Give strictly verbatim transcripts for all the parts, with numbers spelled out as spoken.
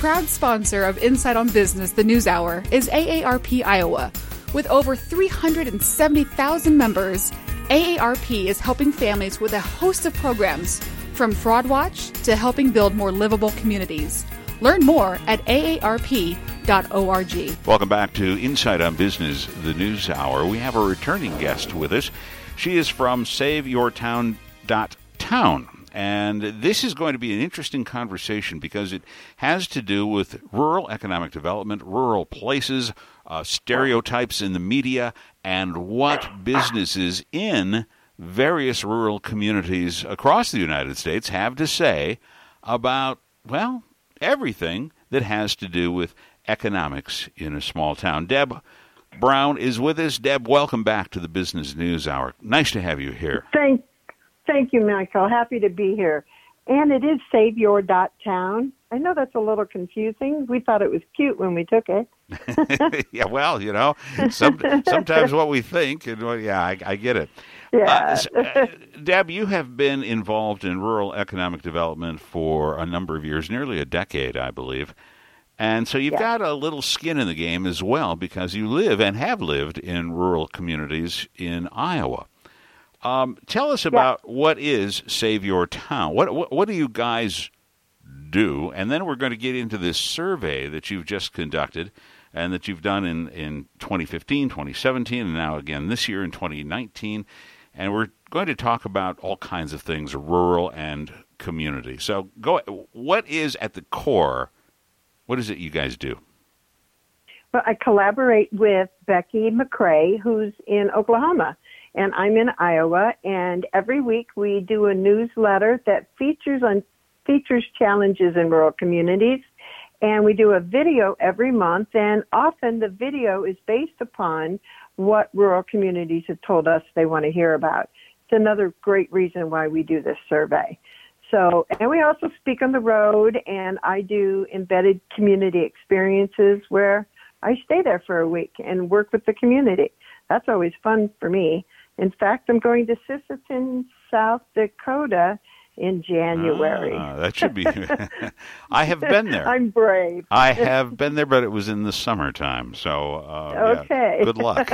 proud sponsor of Insight on Business, the News Hour, is A A R P Iowa. With over three hundred seventy thousand members, A A R P is helping families with a host of programs, from Fraud Watch to helping build more livable communities. Learn more at A A R P dot org. Welcome back to Insight on Business, the News Hour. We have a returning guest with us. She is from save your town dot town. And this is going to be an interesting conversation because it has to do with rural economic development, rural places, uh, stereotypes in the media, and what businesses in various rural communities across the United States have to say about, well, everything that has to do with economics in a small town. Deb Brown is with us. Deb, welcome back to the Business News Hour. Nice to have you here. Thank Thank you, Michael. Happy to be here. And it is save your dot town. I know that's a little confusing. We thought it was cute when we took it. Yeah, well, you know, some, sometimes what we think, and well, yeah, I, I get it. Yeah. Uh, uh, Deb, you have been involved in rural economic development for a number of years, nearly a decade, I believe. And so you've yeah. got a little skin in the game as well because you live and have lived in rural communities in Iowa. Um, tell us about yeah. what is Save Your Town. What, what what do you guys do? And then we're going to get into this survey that you've just conducted and that you've done in, in twenty fifteen, twenty seventeen, and now again this year in twenty nineteen. And we're going to talk about all kinds of things, rural and community. So go. What is at the core, what is it you guys do? Well, I collaborate with Becky McCrae, who's in Oklahoma. And I'm in Iowa, and every week we do a newsletter that features on features challenges in rural communities, and we do a video every month, and often the video is based upon what rural communities have told us they want to hear about. It's another great reason why we do this survey. So, and we also speak on the road, and I do embedded community experiences where I stay there for a week and work with the community. That's always fun for me. In fact, I'm going to Sisseton, South Dakota in January. Ah, that should be. I have been there. I'm brave. I have been there, but it was in the summertime. So, uh, okay. Yeah, good luck.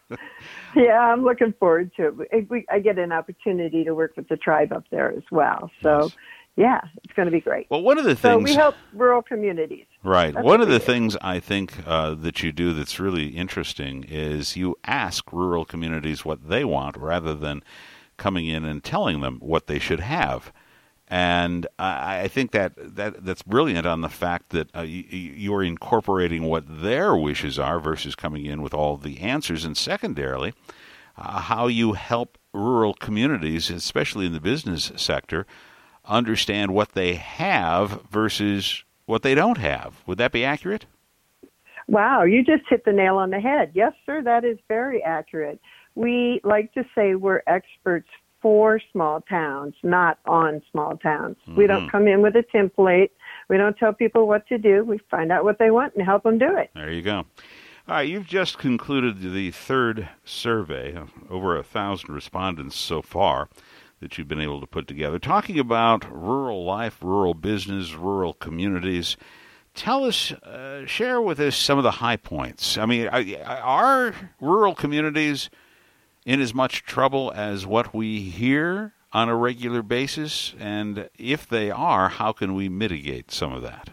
Yeah, I'm looking forward to it. I get an opportunity to work with the tribe up there as well. So, yes. Yeah, it's going to be great. Well, one of the things. So we help rural communities. Right. That's one of the do. things I think uh, that you do that's really interesting is you ask rural communities what they want rather than coming in and telling them what they should have. And I, I think that, that that's brilliant on the fact that uh, you, you're incorporating what their wishes are versus coming in with all the answers. And secondarily, uh, how you help rural communities, especially in the business sector, understand what they have versus what they don't have. Would that be accurate? Wow, you just hit the nail on the head. Yes, sir, that is very accurate. We like to say we're experts for small towns, not on small towns. Mm-hmm. We don't come in with a template. We don't tell people what to do. We find out what they want and help them do it. There you go. All right, you've just concluded the third survey, over a thousand respondents so far that you've been able to put together, talking about rural life, rural business, rural communities. Tell us, uh, share with us some of the high points. I mean, are rural communities in as much trouble as what we hear on a regular basis? And if they are, how can we mitigate some of that?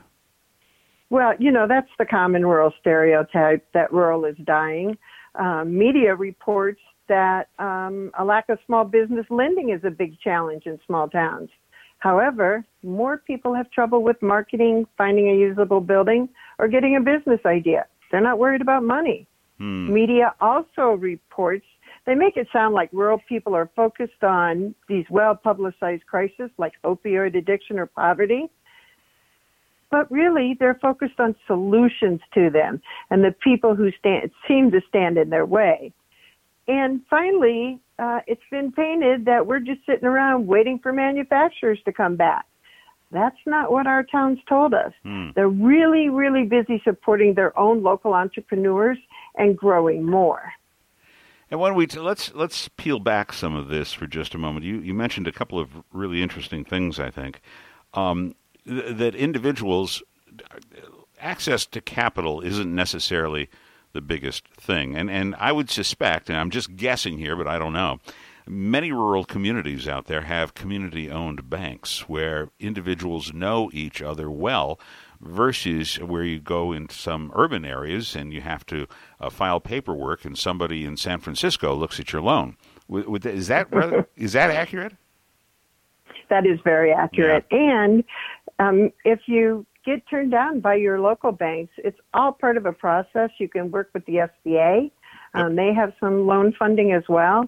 Well, you know, that's the common rural stereotype that rural is dying. Um, media reports that um, a lack of small business lending is a big challenge in small towns. However, more people have trouble with marketing, finding a usable building, or getting a business idea. They're not worried about money. Hmm. Media also reports, they make it sound like rural people are focused on these well-publicized crises like opioid addiction or poverty. But really, they're focused on solutions to them and the people who stand, seem to stand in their way. And finally, uh, it's been painted that we're just sitting around waiting for manufacturers to come back. That's not what our towns told us. Hmm. They're really, really busy supporting their own local entrepreneurs and growing more. And when we t- let's let's peel back some of this for just a moment. You you mentioned a couple of really interesting things. I think um, th- that individuals access to capital isn't necessarily the biggest thing. And and I would suspect, and I'm just guessing here, but I don't know, many rural communities out there have community-owned banks where individuals know each other well versus where you go into some urban areas and you have to uh, file paperwork and somebody in San Francisco looks at your loan. With, with, is that rather, is that accurate? That is very accurate. Yeah. And um, if you get turned down by your local banks, it's all part of a process. You can work with the S B A. Um, they have some loan funding as well.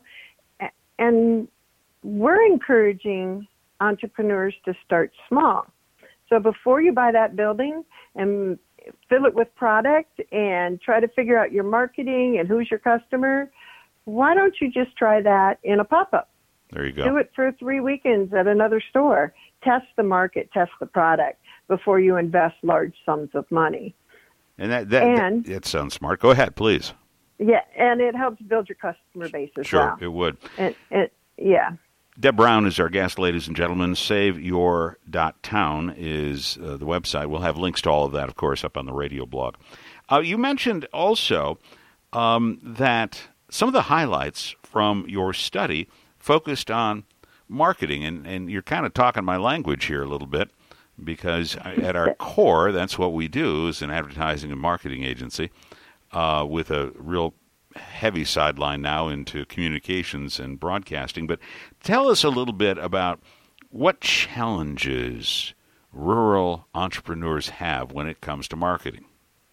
And we're encouraging entrepreneurs to start small. So before you buy that building and fill it with product and try to figure out your marketing and who's your customer, why don't you just try that in a pop-up? There you go. Do it for three weekends at another store. Test the market, test the product before you invest large sums of money. And that that, and, that, that sounds smart. Go ahead, please. Yeah, and it helps build your customer base as sure, well. Sure, it would. And, and, yeah. Deb Brown is our guest, ladies and gentlemen. save your dot town is uh, the website. We'll have links to all of that, of course, up on the radio blog. Uh, you mentioned also um, that some of the highlights from your study focused on marketing, and, and you're kind of talking my language here a little bit, because at our core, that's what we do as an advertising and marketing agency uh, with a real heavy sideline now into communications and broadcasting. But tell us a little bit about what challenges rural entrepreneurs have when it comes to marketing.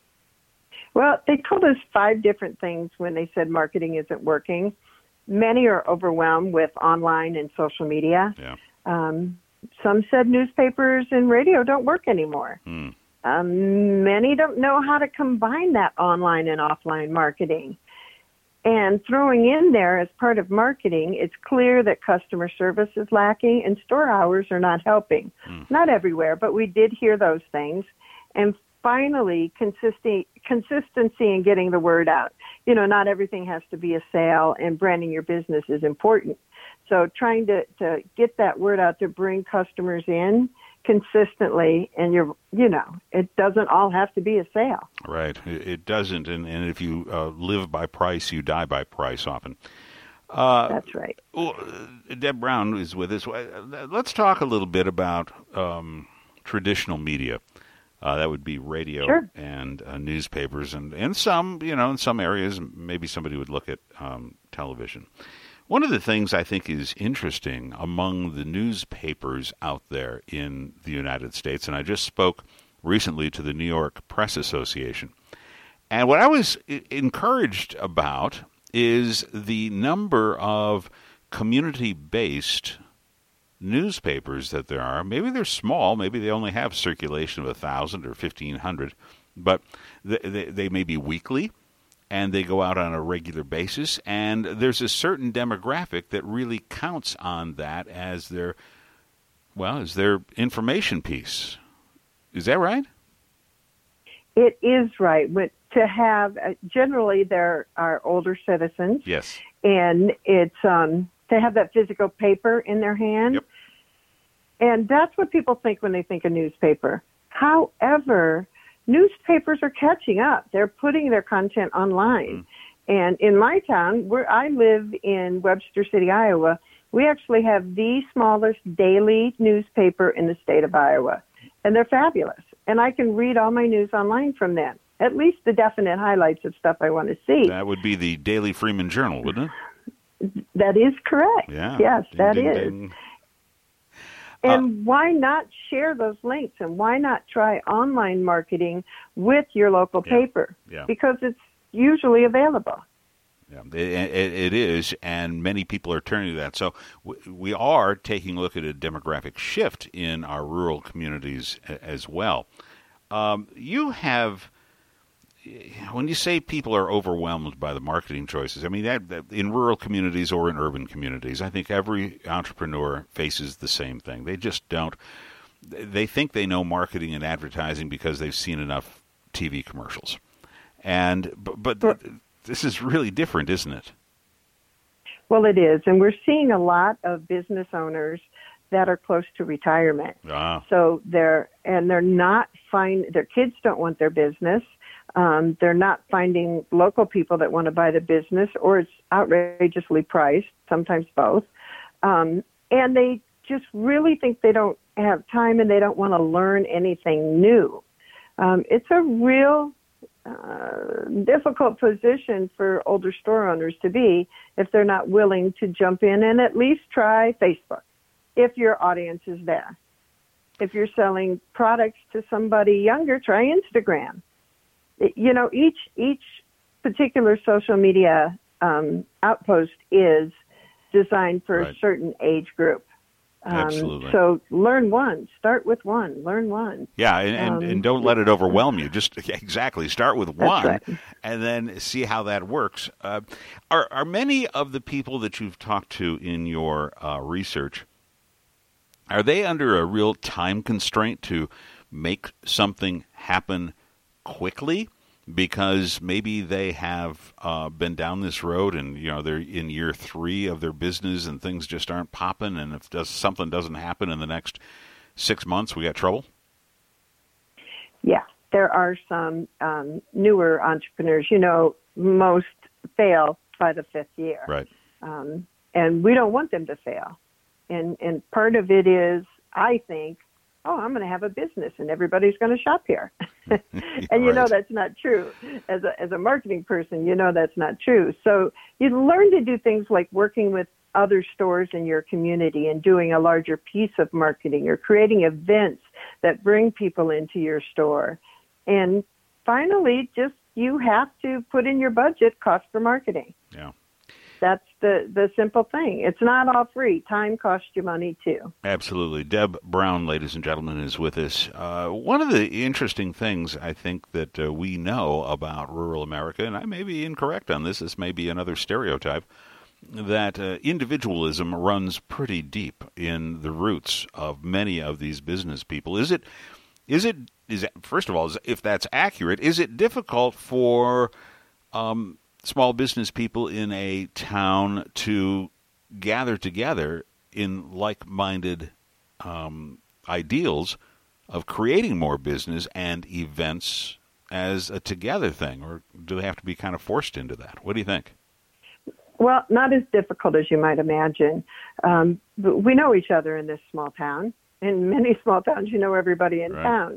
Well, they told us five different things when they said marketing isn't working. Many are overwhelmed with online and social media. Yeah. Um, some said newspapers and radio don't work anymore. Mm. Um, many don't know how to combine that online and offline marketing. And throwing in there as part of marketing, it's clear that customer service is lacking and store hours are not helping. Mm. Not everywhere, but we did hear those things. And finally, consistency, consistency in getting the word out. You know, not everything has to be a sale, and branding your business is important. So trying to, to get that word out to bring customers in consistently, and you're, you know, it doesn't all have to be a sale. Right. It doesn't, and, and if you uh, live by price, you die by price often. Uh, That's right. Well, Deb Brown is with us. Let's talk a little bit about um, traditional media. Uh, that would be radio sure. and uh, newspapers, and in some, you know, in some areas, maybe somebody would look at um, television. One of the things I think is interesting among the newspapers out there in the United States, and I just spoke recently to the New York Press Association, and what I was encouraged about is the number of community-based newspapers that there are. Maybe they're small, maybe they only have circulation of a thousand or fifteen hundred, but they, they, they may be weekly, and they go out on a regular basis, and there's a certain demographic that really counts on that as their, well, as their information piece. Is that right? It is right. But to have, uh, generally there are older citizens. Yes. And it's, um, they have that physical paper in their hand. Yep. And that's what people think when they think of newspaper. However, newspapers are catching up. They're putting their content online. Mm. And in my town, where I live in Webster City, Iowa, we actually have the smallest daily newspaper in the state of Iowa. And they're fabulous. And I can read all my news online from them, at least the definite highlights of stuff I want to see. That would be the Daily Freeman Journal, wouldn't it? That is correct. Yeah. Yes, ding, that ding, is. Ding. And uh, why not share those links, and why not try online marketing with your local yeah, paper? Yeah. Because it's usually available. Yeah, it, it, it is, and many people are turning to that. So w- we are taking a look at a demographic shift in our rural communities a- as well. Um, you have, when you say people are overwhelmed by the marketing choices, I mean, that, that in rural communities or in urban communities, I think every entrepreneur faces the same thing. They just don't, they think they know marketing and advertising because they've seen enough T V commercials. And, but, but, but this is really different, isn't it? Well, it is. And we're seeing a lot of business owners that are close to retirement. Ah. So they're, and they're not find, their kids don't want their business. Um, they're not finding local people that want to buy the business, or it's outrageously priced, sometimes both. Um, and they just really think they don't have time and they don't want to learn anything new. Um, it's a real uh, difficult position for older store owners to be if they're not willing to jump in and at least try Facebook, if your audience is there. If you're selling products to somebody younger, try Instagram. It, you know, each each particular social media um, outpost is designed for right. a certain age group. Um, Absolutely. So learn one. Start with one. Learn one. Yeah, and, and, Um, and don't let it overwhelm you. Just exactly start with one, right. and then see how that works. Uh, are are many of the people that you've talked to in your uh, research, are they under a real time constraint to make something happen quickly? Because maybe they have uh, been down this road and, you know, they're in year three of their business and things just aren't popping, and if does, something doesn't happen in the next six months, we got trouble? Yeah, there are some um, newer entrepreneurs. You know, most fail by the fifth year. Right. Um, and we don't want them to fail. And, and part of it is, I think, oh, I'm going to have a business and everybody's going to shop here. And you right. know that's not true. As a, as a marketing person, you know that's not true. So you learn to do things like working with other stores in your community and doing a larger piece of marketing, or creating events that bring people into your store. And finally, just you have to put in your budget cost for marketing. Yeah. That's the, the simple thing. It's not all free. Time costs you money, too. Absolutely. Deb Brown, ladies and gentlemen, is with us. Uh, one of the interesting things I think that uh, we know about rural America, and I may be incorrect on this, this may be another stereotype, that uh, individualism runs pretty deep in the roots of many of these business people. Is it, is it, is it, first of all, is, if that's accurate, is it difficult for um, small business people in a town to gather together in like-minded um, ideals of creating more business and events as a together thing, or do they have to be kind of forced into that? What do you think? Well, not as difficult as you might imagine. Um, but we know each other in this small town. In many small towns, you know everybody in right. town.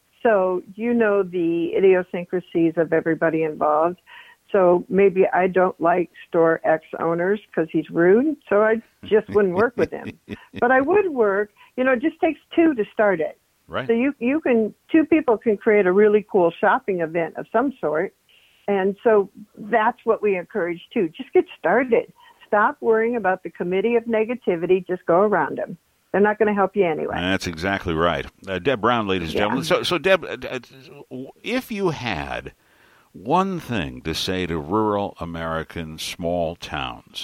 So you know the idiosyncrasies of everybody involved. So maybe I don't like store X owners because he's rude, so I just wouldn't work with him. But I would work, you know, it just takes two to start it. Right. So you, you can, two people can create a really cool shopping event of some sort. And so that's what we encourage too. Just get started. Stop worrying about the committee of negativity. Just go around them. They're not going to help you anyway. That's exactly right. Uh, Deb Brown, ladies and Yeah. gentlemen. So, so Deb, uh, if you had one thing to say to rural American small towns,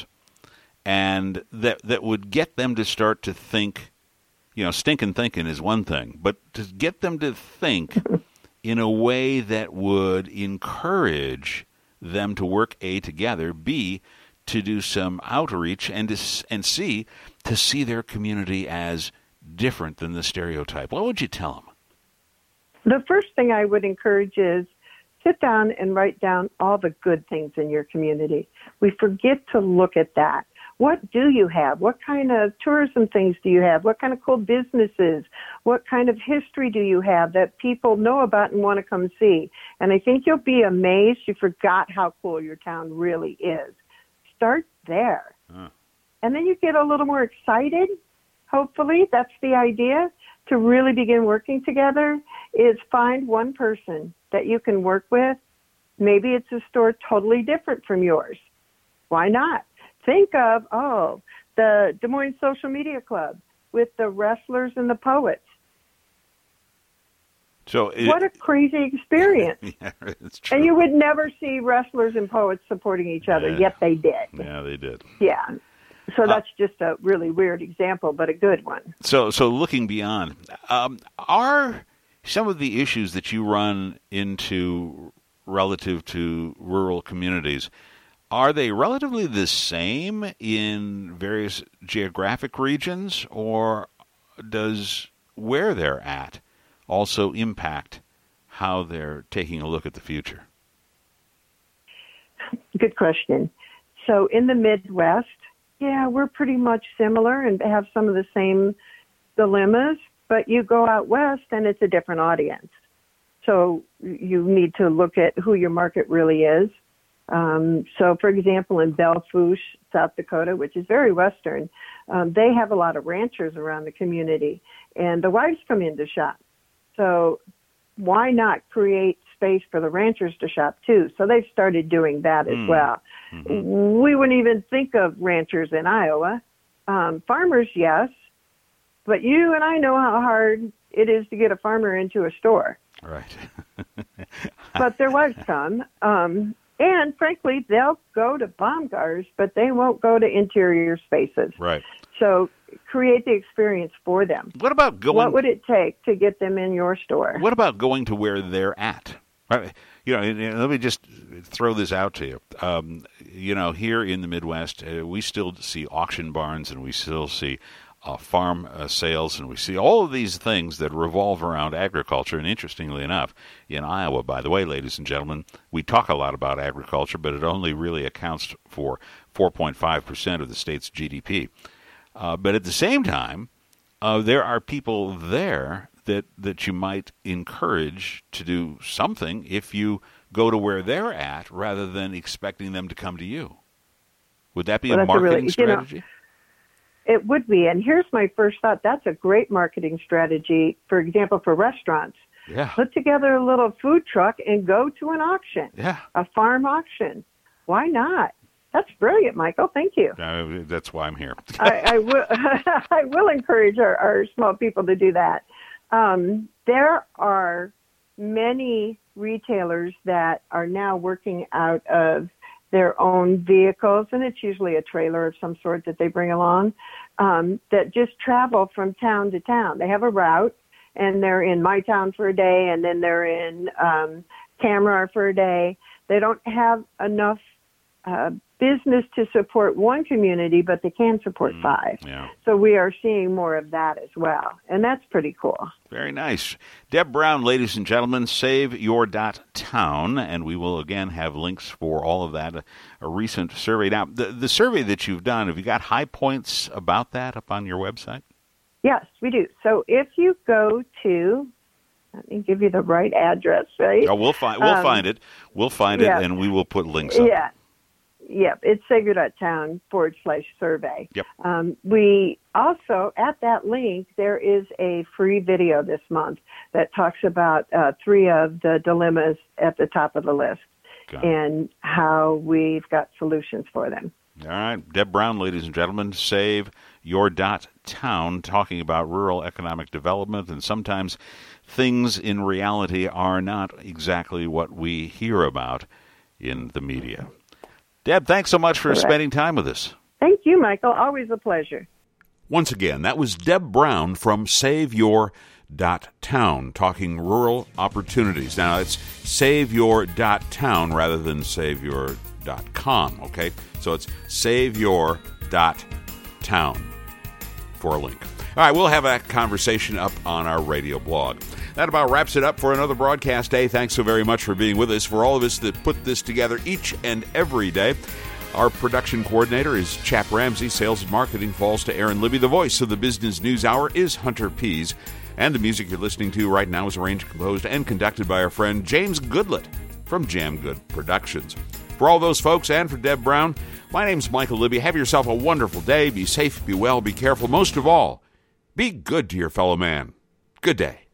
and that that would get them to start to think, you know, stinking thinking is one thing, but to get them to think in a way that would encourage them to work, A, together, B, to do some outreach, and to, and C, to see their community as different than the stereotype, what would you tell them? The first thing I would encourage is sit down and write down all the good things in your community. We forget to look at that. What do you have? What kind of tourism things do you have? What kind of cool businesses? What kind of history do you have that people know about and want to come see? And I think you'll be amazed you forgot how cool your town really is. Start there. Huh. And then you get a little more excited. Hopefully, that's the idea, to really begin working together, is find one person that you can work with. Maybe it's a store totally different from yours. Why not? Think of, oh, the Des Moines Social Media Club with the wrestlers and the poets. So it, what a crazy experience. Yeah, it's true. And you would never see wrestlers and poets supporting each other, yeah. yet they did. Yeah, they did. Yeah. So Uh, that's just a really weird example, but a good one. So, so looking beyond, um, are some of the issues that you run into relative to rural communities, are they relatively the same in various geographic regions, or does where they're at also impact how they're taking a look at the future? Good question. So in the Midwest, yeah, we're pretty much similar and have some of the same dilemmas, but you go out west and it's a different audience. So you need to look at who your market really is. Um, so, for example, in Belle Fourche, South Dakota, which is very western, um, they have a lot of ranchers around the community, and the wives come in to shop. So why not create space for the ranchers to shop too? So they've started doing that as mm. well. Mm-hmm. We wouldn't even think of ranchers in Iowa. Um, farmers, yes, but you and I know how hard it is to get a farmer into a store. Right. But their wives come. Um, and frankly, they'll go to Baumgars, but they won't go to interior spaces. Right. So create the experience for them. What about going? What would it take to get them in your store? What about going to where they're at? Right. You know, and, and let me just throw this out to you. Um, you know, here in the Midwest, uh, we still see auction barns, and we still see uh, farm uh, sales, and we see all of these things that revolve around agriculture. And interestingly enough, in Iowa, by the way, ladies and gentlemen, we talk a lot about agriculture, but it only really accounts for four point five percent of the state's G D P. Uh, but at the same time, uh, there are people there that, that you might encourage to do something if you go to where they're at rather than expecting them to come to you. Would that be well, a marketing a really, strategy? You know, it would be. And here's my first thought. That's a great marketing strategy, for example, for restaurants. Yeah. Put together a little food truck and go to an auction, yeah. a farm auction. Why not? That's brilliant, Michael. Thank you. Uh, that's why I'm here. I, I will. I will encourage our, our small people to do that. Um, there are many retailers that are now working out of their own vehicles, and it's usually a trailer of some sort that they bring along, um, that just travel from town to town. They have a route, and they're in my town for a day, and then they're in um, Tamar for a day. They don't have enough uh, business to support one community, but they can support mm, five. Yeah. So we are seeing more of that as well, and that's pretty cool. Very nice. Deb Brown, ladies and gentlemen, save your dot town, and we will again have links for all of that, a, a recent survey. Now, the, the survey that you've done, have you got high points about that up on your website? Yes, we do. So if you go to, let me give you the right address, right? Oh, we'll find we'll um, find it. We'll find yeah. it, and we will put links up. Yeah. Yep, it's save your dot town forward slash survey. Yep. Um, we also, at that link, there is a free video this month that talks about uh, three of the dilemmas at the top of the list and how we've got solutions for them. All right. Deb Brown, ladies and gentlemen, save your dot town, talking about rural economic development, and sometimes things in reality are not exactly what we hear about in the media. Deb, thanks so much for Correct. spending time with us. Thank you, Michael. Always a pleasure. Once again, that was Deb Brown from save your dot town, talking rural opportunities. Now, it's save your dot town rather than save your dot com, okay? So it's save your dot town for a link. All right, we'll have a conversation up on our radio blog. That about wraps it up for another broadcast day. Thanks so very much for being with us. For all of us that put this together each and every day, our production coordinator is Chap Ramsey. Sales and marketing falls to Aaron Libby. The voice of the Business News Hour is Hunter Pease. And the music you're listening to right now is arranged, composed, and conducted by our friend James Goodlett from Jam Good Productions. For all those folks and for Deb Brown, my name's Michael Libby. Have yourself a wonderful day. Be safe, be well, be careful. Most of all, be good to your fellow man. Good day.